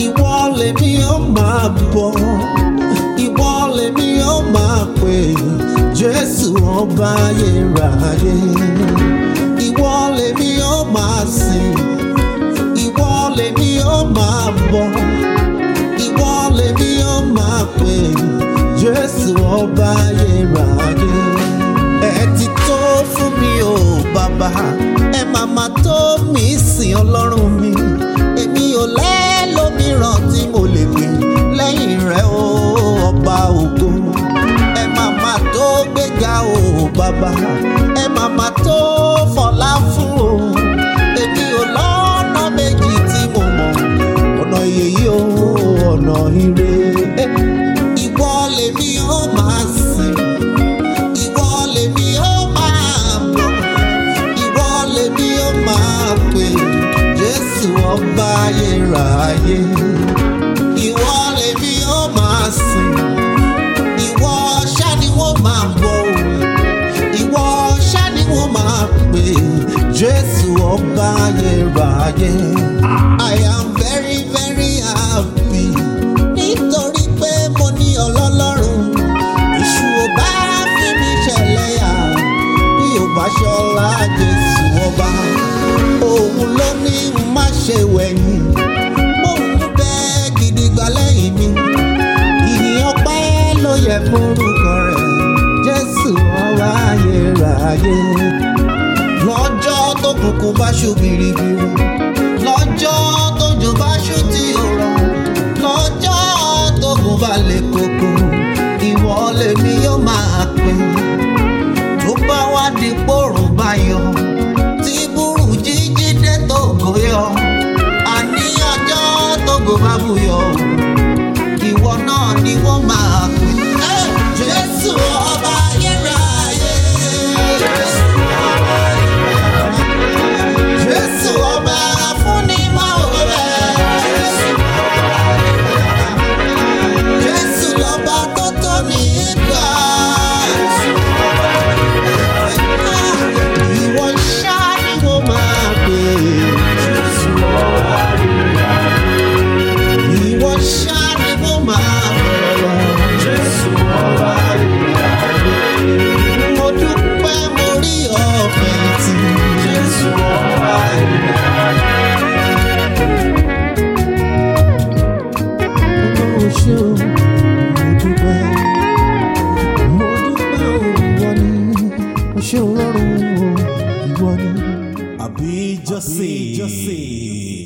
ìwọ lèmi ó máa bọ̀, ìwọ lèmi ó máa pè, Jésù ọba ayérayé. Ìwọ lèmi ó máa sìn, ìwọ lèmi ó máa bọ̀, ìwọ lèmi ó máa pè, Jésù ọba ayérayé. Ẹ ti tó fún mi o bàbá, ẹ màmá tó mi sìn Ọlọ́run mi. Èmi ò lẹ́lòmíràn tí mo lè pè lẹ́yìn rẹ o ọba ògo. Ẹ màmá tó gbéga o bàbá, ẹ màmá tó fọlá fún o. Èmi ò lọ́nà méjì tí mo mọ̀, ọ̀nà ìyè o ọ̀nà ire. Ìwọ lèmi ó máa sìn, ìwọ lèmi ó máa bọ̀, ìwọ lèmi ó máa pè, Jésù ọba ayérayé. Ìwọ lèmi ó máa sìn, ìwọ ṣá ni wọ́n máa bọ̀, ìwọ ṣá ni wọ́n máa pè, Jésù ọba ayérayé. I am very very happy nítorí pé mo ní Ọlọ́run. Èṣù ò bá fi mí ṣẹlẹ́yà bí ò bá ṣọlá Jésù ọba. Òun ló ní má ṣe wẹ̀yìn, òun bẹ gidigba lẹ́yìn mi. Ìyìn ọpẹ́ ló yẹ fún orúkọ rẹ̀, Jésù ọba ayérayé. Lọ́jọ́ tó kùnkùn bá ṣú biribiri, lọ́jọ́ tójò bá ṣú tí ò rọ̀, lọ́jọ́ tógun bá le koko, ìwọ lèmi yóò máa pè. Tó bá wá di pòrùn bá yọ, tí burú jíjí dé tógo yọ, àní ọjọ́ tógo bá búyọ, ìwọ náà ni wọ́n máa pè. Jésù ọba ayérayé. Jésù ọba fúnni máa wò rẹ̀. Jésù lọ́ba tó tó ní ìgbà. Ìwọ ṣá ni mo máa pè. Ìwọ ṣá ni mo máa bọ̀. Mo dúpẹ́ mo rí ọ̀fẹ́ tí Jésù ọba Ọlọ́run ṣé o, mo dúpẹ́ ìwọ ni, mo ṣé Ọlọ́run o, ìwọ ni. Àbí Jọ́sìn.